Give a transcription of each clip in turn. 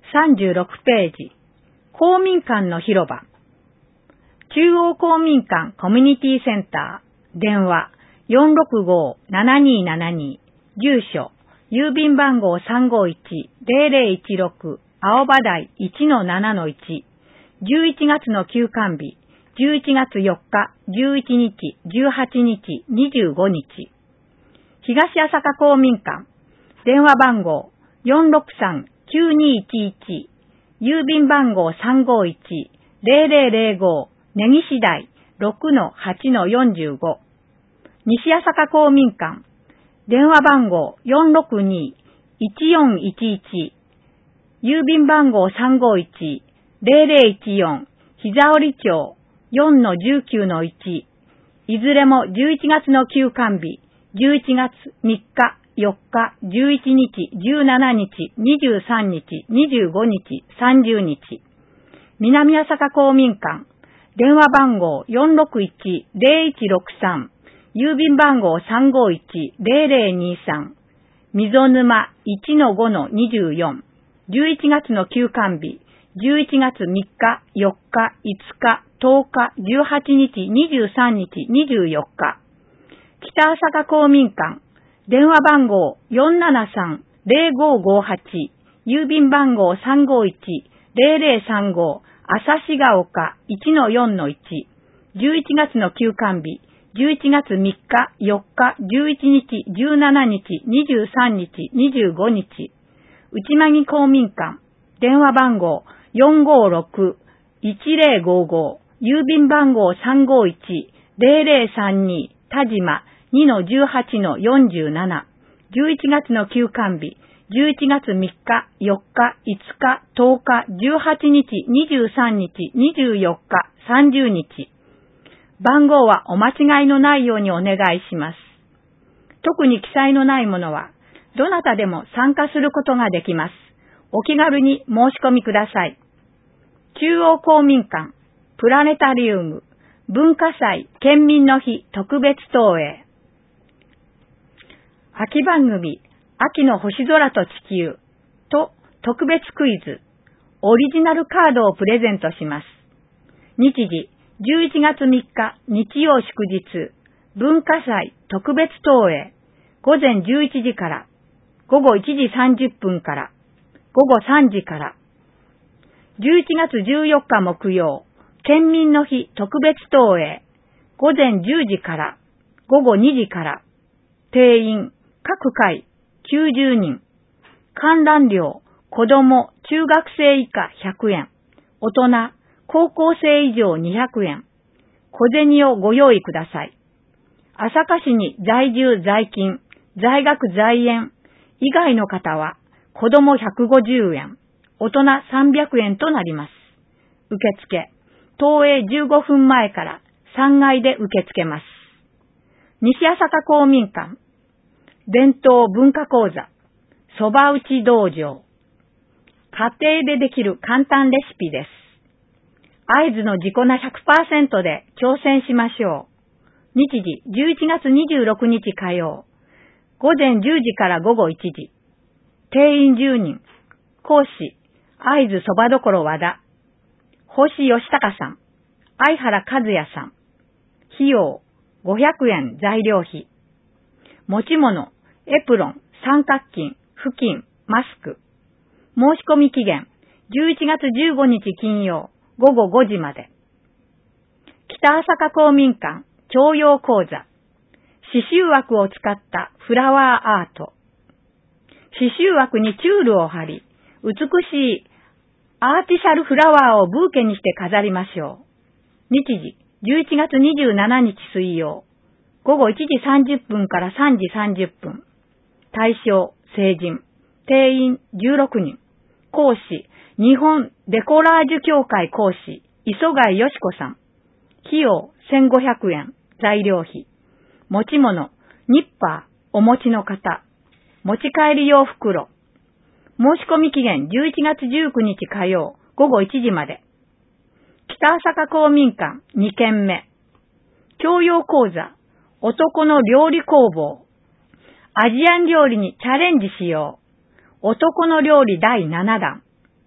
36ページ。公民館の広場。中央公民館コミュニティセンター。電話465-7272。住所。郵便番号351-0016。青葉台 1-7-1。11月の休館日。11月4日、11日、18日、25日。東朝霞公民館。電話番号463-9211。郵便番号351-0005。根岸台 6-8-45。西朝霞公民館。電話番号462-1411。郵便番号351-0014。膝折町 4-19-1。いずれも11月の休館日。11月3日、4日、11日、17日、23日、25日、30日。南朝霞公民館。電話番号461-0163。郵便番号351-0023。溝沼 1-5-24。11月の休館日。11月3日、4日、5日、10日、18日、23日、24日。北朝霞公民館。電話番号473-0558。郵便番号351-0035。朝志ヶ丘 1-4-1。11月の休館日。11月3日、4日、11日、17日、23日、25日。内間木公民館。電話番号456-1055。郵便番号351-0032。田島 2-18-47。11月の休館日。11月3日、4日、5日、10日、18日、23日、24日、30日。番号はお間違いのないようにお願いします。特に記載のないものは、どなたでも参加することができます。お気軽に申し込みください。中央公民館、プラネタリウム、文化祭県民の日特別投影。秋番組、秋の星空と地球と特別クイズ、オリジナルカードをプレゼントします。日時、11月3日日曜祝日、文化祭特別投影、午前11時から、午後1時30分から、午後3時から。11月14日木曜、県民の日特別投影、午前10時から、午後2時から。定員、各回90人。観覧料、子供、中学生以下100円。大人、高校生以上200円。小銭をご用意ください。朝霞市に在住在勤、在学在園以外の方は、子供150円、大人300円となります。受付、投影15分前から3階で受け付けます。西朝霞公民館。伝統文化講座、そば打ち道場。家庭でできる簡単レシピです。会津の自己な 100% で挑戦しましょう。日時、11月26日火曜。午前10時から午後1時。定員10人。講師、会津そばどころ和田。星義隆さん。相原和也さん。費用、500円材料費。持ち物、エプロン、三角巾、布巾、マスク。申し込み期限、11月15日金曜、午後5時まで。北朝霞公民館、教養講座。刺繍枠を使ったフラワーアート。刺繍枠にチュールを貼り、美しいアーティシャルフラワーをブーケにして飾りましょう。日時、11月27日水曜。午後1時30分から3時30分。対象、成人。定員16人。講師、日本デコラージュ協会講師、磯貝よし子さん。費用1500円。材料費。持ち物、ニッパー、お持ちの方。持ち帰り用袋。申し込み期限11月19日火曜、午後1時まで。北朝霞公民館2軒目。教養講座。男の料理工房。アジアン料理にチャレンジしよう。男の料理第7弾。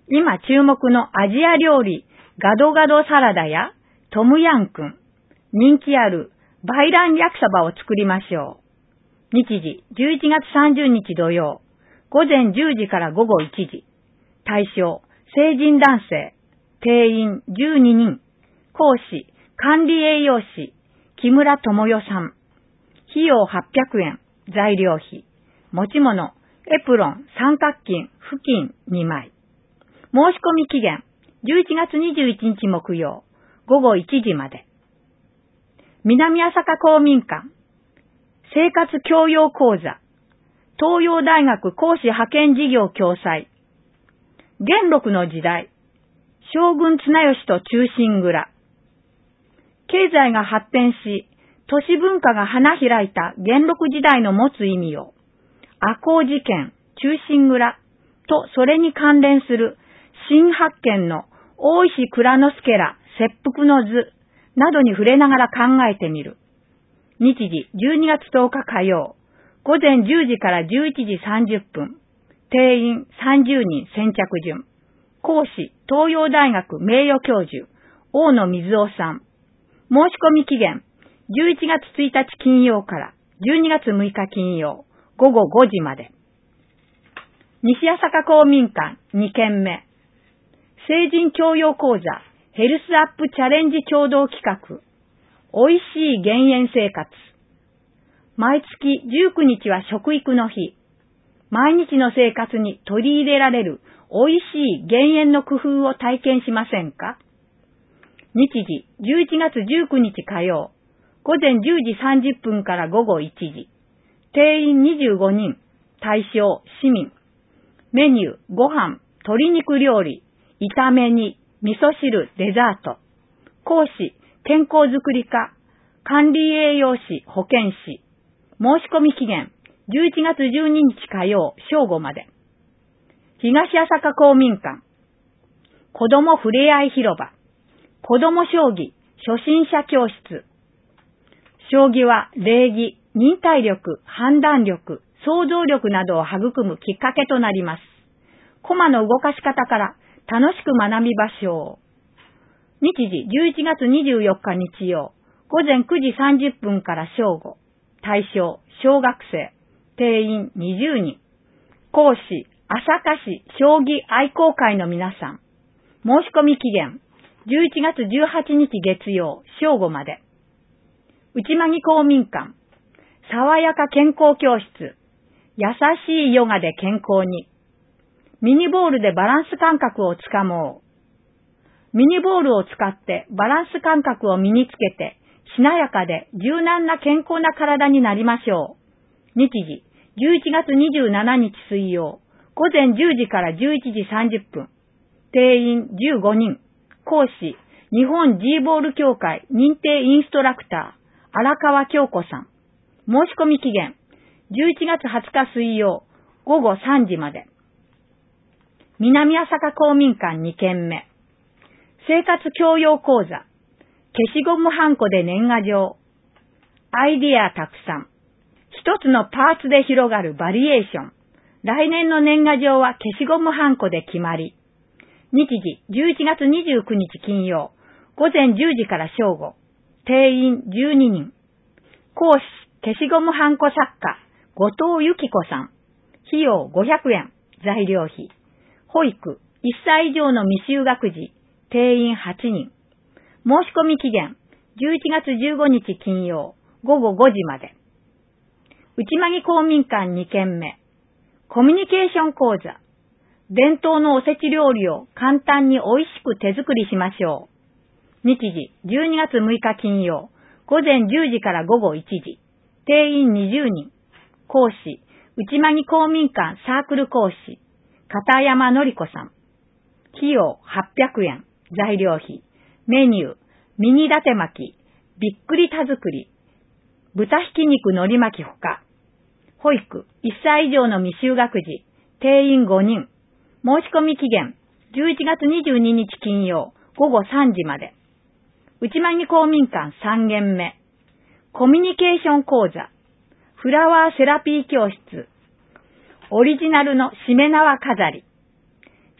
今注目のアジア料理、ガドガドサラダやトムヤンクン、人気あるバイラン焼きそばを作りましょう。日時、11月30日土曜、午前10時から午後1時。対象、成人男性、定員12人、講師、管理栄養士、木村智代さん。費用800円、材料費、持ち物、エプロン、三角巾、布巾2枚。申し込み期限、11月21日木曜、午後1時まで。南朝霞公民館、生活教養講座、東洋大学講師派遣事業共催。元禄の時代、将軍綱吉と忠臣蔵。経済が発展し、都市文化が花開いた元禄時代の持つ意味を、赤穂事件、忠臣蔵とそれに関連する新発見の大石内蔵助ら切腹の図などに触れながら考えてみる。日時12月10日火曜、午前10時から11時30分。定員30人先着順。講師、東洋大学名誉教授、大野水夫さん。申し込み期限、11月1日金曜から12月6日金曜、午後5時まで。西朝霞公民館2件目。成人教養講座、ヘルスアップチャレンジ共同企画。美味しい減塩生活。毎月19日は食育の日。毎日の生活に取り入れられる美味しい減塩の工夫を体験しませんか？日時11月19日火曜、午前10時30分から午後1時。定員25人、対象市民。メニュー、ご飯、鶏肉料理、炒め煮、味噌汁、デザート。講師、健康づくり課、管理栄養士、保健師。申し込み期限、11月12日火曜、正午まで。東朝霞公民館。子どもふれあい広場。子ども将棋、初心者教室。将棋は礼儀、忍耐力、判断力、想像力などを育むきっかけとなります。駒の動かし方から楽しく学びましょう。日時11月24日日曜、午前9時30分から正午。対象、小学生。定員20人。講師、朝霞市将棋愛好会の皆さん。申し込み期限、11月18日月曜、正午まで。内間木公民館。爽やか健康教室。優しいヨガで健康に。ミニボールでバランス感覚をつかもう。ミニボールを使ってバランス感覚を身につけて、しなやかで柔軟な健康な体になりましょう。日時、11月27日水曜、午前10時から11時30分。定員15人。講師、日本 G ボール協会認定インストラクター、荒川京子さん。申し込み期限、11月20日水曜、午後3時まで。南朝霞公民館2件目。生活教養講座。消しゴムはんこで年賀状。アイディアたくさん。一つのパーツで広がるバリエーション。来年の年賀状は消しゴムはんこで決まり。日時11月29日金曜、午前10時から正午。定員12人。講師、消しゴムはんこ作家、後藤由紀子さん。費用500円。材料費。保育、1歳以上の未就学児。定員8人。申し込み期限、11月15日金曜、午後5時まで。内間木公民館2件目。コミュニケーション講座。伝統のおせち料理を簡単に美味しく手作りしましょう。日時、12月6日金曜、午前10時から午後1時。定員20人。講師、内間木公民館サークル講師、片山典子さん。費用800円。材料費。メニュー、ミニ伊達巻き、びっくり田作り、豚ひき肉海苔巻きほか。保育、1歳以上の未就学児、定員5人。申し込み期限、11月22日金曜、午後3時まで。内間木公民館3軒目。コミュニケーション講座、フラワーセラピー教室、オリジナルのしめ縄飾り。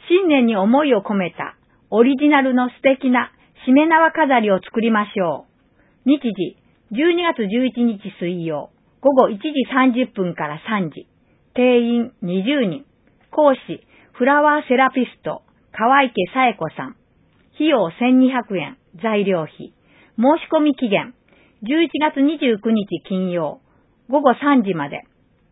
新年に思いを込めたオリジナルの素敵なしめ縄飾りを作りましょう。日時、12月11日水曜、午後1時30分から3時。定員20人。講師、フラワーセラピスト、川池紗恵子さん。費用1200円。材料費。申し込み期限、11月29日金曜、午後3時まで。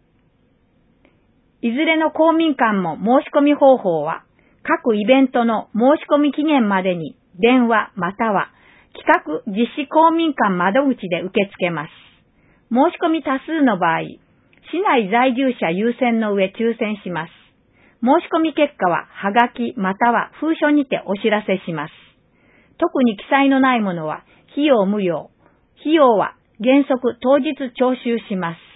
いずれの公民館も申し込み方法は、各イベントの申し込み期限までに電話または企画実施公民館窓口で受け付けます。申し込み多数の場合、市内在住者優先の上抽選します。申し込み結果ははがきまたは封書にてお知らせします。特に記載のないものは費用無用。費用は原則当日徴収します。